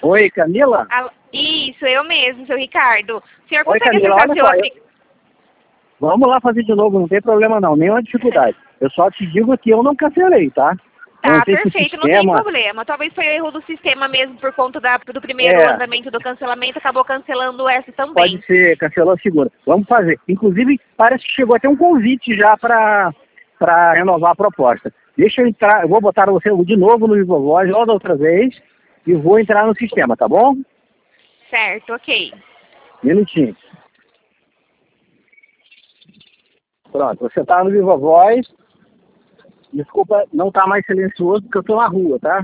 Oi, Camila? Isso, eu mesmo, seu Ricardo. O senhor Oi, consegue Camila, acessar olha seu só, aplicativo? vamos lá fazer de novo, não tem problema não, nenhuma dificuldade. Eu só te digo que eu não cancelei, tá? Eu não Tá, sei se o perfeito, não tem sistema... problema. Talvez foi erro do sistema mesmo, por conta do primeiro andamento do cancelamento, acabou cancelando essa também. Pode ser, cancelou a segunda. Vamos fazer. Inclusive, parece que chegou até um convite já para renovar a proposta. Deixa eu entrar, eu vou botar você de novo no Viva Voz, igual da outra vez, e vou entrar no sistema, tá bom? Certo, ok. Minutinho. Pronto, você está no Viva Voz. Desculpa, não está mais silencioso porque eu estou na rua, tá?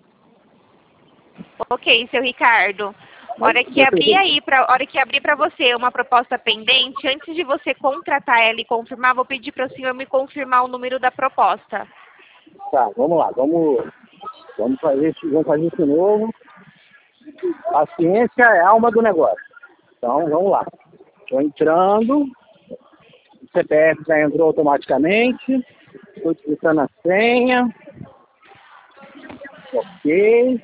Ok, seu Ricardo. Hora que abrir para você uma proposta pendente, antes de você contratar ela e confirmar, vou pedir para o senhor me confirmar o número da proposta. Tá, vamos lá, vamos fazer isso de novo. Paciência é a alma do negócio. Então, vamos lá. Estou entrando, o CPF já entrou automaticamente, estou digitando a senha. Ok.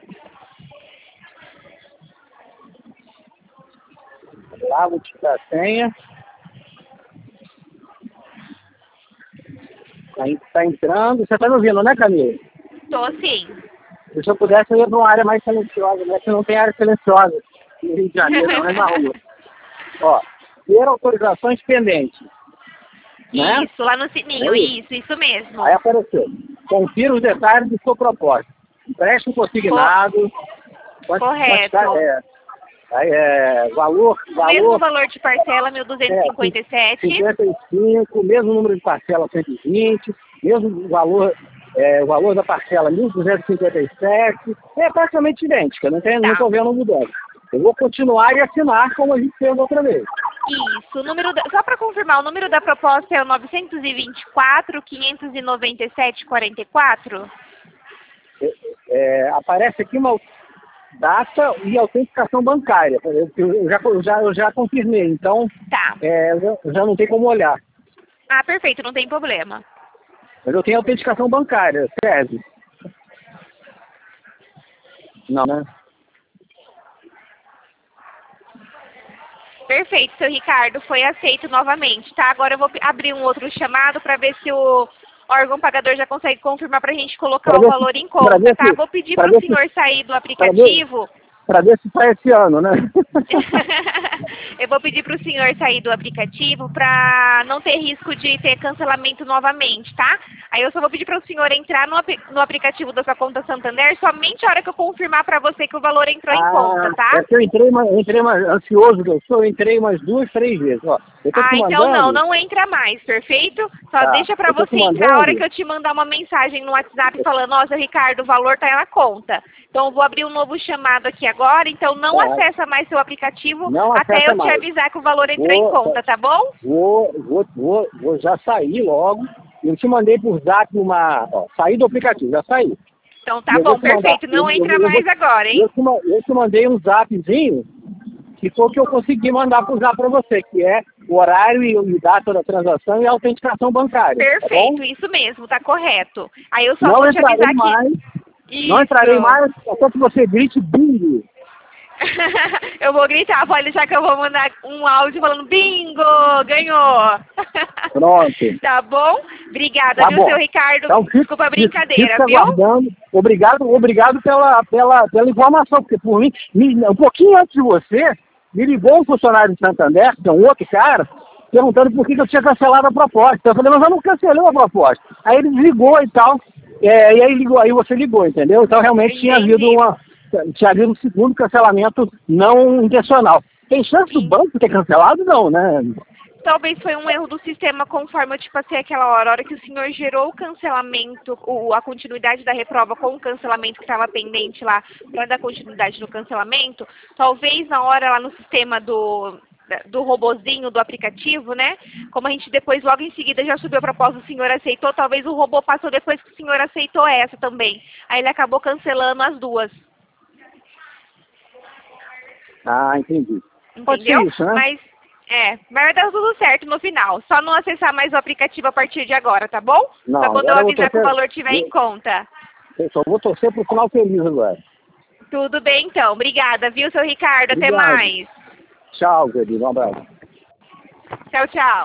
Lá, vou digitar a senha. Tá entrando. Você está me ouvindo, né, Camila? Tô sim. Se eu pudesse, eu ia para uma área mais silenciosa, né? Que não tem área silenciosa no Rio de Janeiro, não é na rua. Ó, ter autorizações pendentes. Né? Isso, lá no sininho, isso mesmo. Aí apareceu. Confira os detalhes de sua proposta. Empréstimo consignado. Correto. Valor. Mesmo valor de parcela, 1.257. 55, mesmo número de parcela, 120, mesmo valor, o valor da parcela, 1.257. É praticamente idêntica, não estou vendo mudança. Eu vou continuar e assinar como a gente fez outra vez. Isso, só para confirmar, o número da proposta é o 924-597-44? Aparece aqui uma data e autenticação bancária. Eu já confirmei, então tá. Já não tem como olhar. Ah, perfeito, não tem problema. Mas eu tenho autenticação bancária, serve? Não, né? Perfeito, seu Ricardo, foi aceito novamente, tá? Agora eu vou abrir um outro chamado para ver se o órgão pagador já consegue confirmar para a gente colocar o valor em conta, tá? Vou pedir para o senhor sair do aplicativo. Para ver se sai esse ano, né? Eu vou pedir para o senhor sair do aplicativo para não ter risco de ter cancelamento novamente, tá? Aí eu só vou pedir para o senhor entrar no aplicativo da sua conta Santander somente a hora que eu confirmar para você que o valor entrou em conta, tá? Eu entrei mais ansioso que eu entrei umas 2, 3 vezes, ó. Então não entra mais, perfeito? Só deixa para você entrar a hora que eu te mandar uma mensagem no WhatsApp falando, nossa, Ricardo, o valor tá na conta. Então eu vou abrir um novo chamado aqui agora, então não acessa mais seu aplicativo até eu te avisar que o valor entrou em conta, tá bom? Vou já sair logo. Eu te mandei por zap sair do aplicativo, já saí. Então tá bom, perfeito. Não entra mais agora, hein? Eu te mandei um zapzinho, que foi o que eu consegui mandar por zap para você, que é o horário e data da transação e a autenticação bancária. Perfeito, tá isso mesmo, tá correto. Aí eu só vou te avisar que... Não entrarei mais, até que você grite bingo. Eu vou gritar, pode deixar que eu vou mandar um áudio falando bingo, ganhou. Pronto. Tá bom? Obrigada, viu, seu Ricardo? Então, desculpa a brincadeira, viu? Aguardando. Obrigado pela informação, porque por mim, um pouquinho antes de você, me ligou um funcionário de Santander, que é um outro cara, perguntando por que eu tinha cancelado a proposta. Eu falei, mas eu não cancelei a proposta. Aí ele ligou e tal, e aí você ligou, entendeu? Então realmente tinha havido um segundo cancelamento não intencional. Tem chance do banco ter cancelado? Não, né? Talvez foi um erro do sistema, conforme eu te passei aquela hora. A hora que o senhor gerou o cancelamento, a continuidade da reprova com o cancelamento que estava pendente lá, para dar continuidade no cancelamento, talvez na hora lá no sistema do robozinho do aplicativo, né? Como a gente depois, logo em seguida, já subiu a proposta, o senhor aceitou, talvez o robô passou depois que o senhor aceitou essa também. Aí ele acabou cancelando as duas. Ah, entendi. Entendeu? Pode ser isso, né? Mas vai dar tudo certo no final. Só não acessar mais o aplicativo a partir de agora, tá bom? Não, só quando eu avisar que o valor estiver em conta. Eu só vou torcer pro final feliz agora. Tudo bem, então. Obrigada, viu, seu Ricardo? Até Obrigado. mais. Tchau, querido. Um abraço. Tchau, tchau.